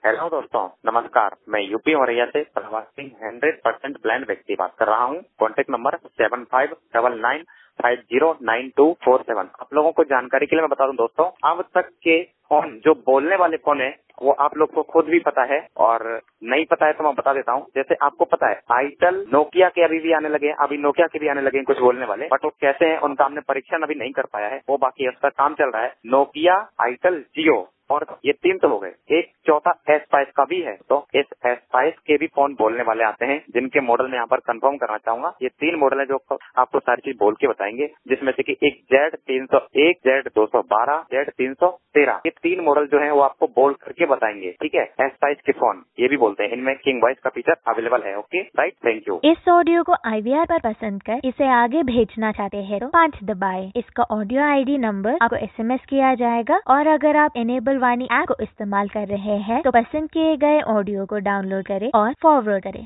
Hello दोस्तों, नमस्कार। मैं यूपी औरैया से प्रवासी 100% ब्लाइंड व्यक्ति बात कर रहा हूँ। Contact number 7599509247। आप लोगों को जानकारी के लिए मैं बता दूं दोस्तों, अब तक के फोन जो बोलने वाले फोन है वो आप लोग को खुद भी पता है, और नहीं पता है तो मैं बता देता हूँ। जैसे आपको पता है आईटेल, नोकिया के अभी भी आने लगे हैं, अभी नोकिया के भी आने लगे हैं कुछ बोलने वाले, बट वो कैसे हैं उनका हमने परीक्षण अभी नहीं कर पाया है, वो बाकी उसका काम चल रहा है। नोकिया, आईटेल, जियो, और ये 3 तो हो गए, एक चौथा एस्पाइस का भी है। तो इस एस्पाइस के भी फोन बोलने वाले आते हैं, जिनके मॉडल में यहाँ पर कंफर्म करना चाहूंगा। ये 3 मॉडल है जो आपको सारी चीज बोल के बताएंगे, जिसमें से कि एक Z301, Z212, Z313, ये 3 मॉडल जो है वो आपको बोल करके बताएंगे। ठीक है, एस्पाइस के फोन ये भी बोलते हैं, इनमें किंग वॉइस का फीचर अवेलेबल है। Okay right, thank you. इस ऑडियो को IVR पर पसंद कर इसे आगे भेजना चाहते हैं तो 5 दबाएं। इसका ऑडियो ID नंबर आपको SMS किया जाएगा, और अगर आप इनेबल वाणी ऐप को इस्तेमाल कर रहे हैं तो पसंद किए गए ऑडियो को डाउनलोड करें और फॉरवर्ड करें।